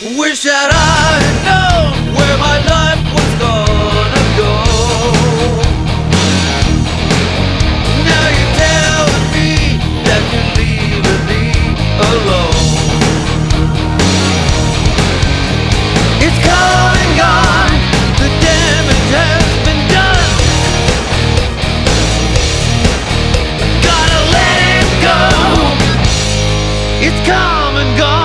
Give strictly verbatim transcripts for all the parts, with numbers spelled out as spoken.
Wish that I had known where my life was gonna go. Now you're telling me that you're leaving me alone. It's come and gone, the damage has been done. Gotta let it go. It's come and gone.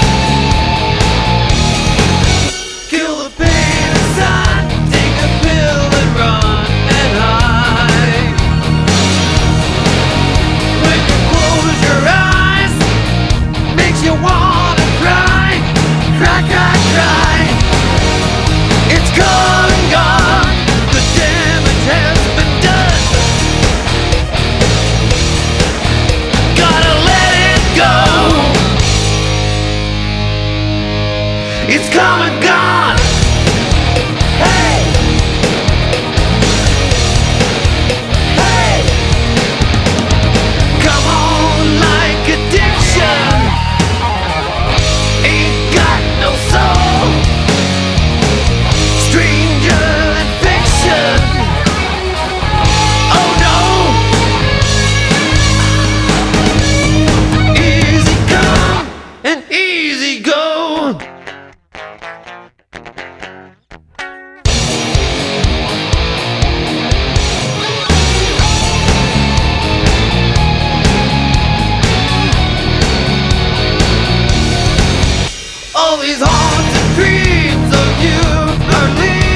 You wanna cry, cry, cry, cry. It's gone and gone, the damage has been done. Gotta let it go. It's come and gone. Hey, hey, come on like addiction. Easy go. All these haunted dreams of you are leaving.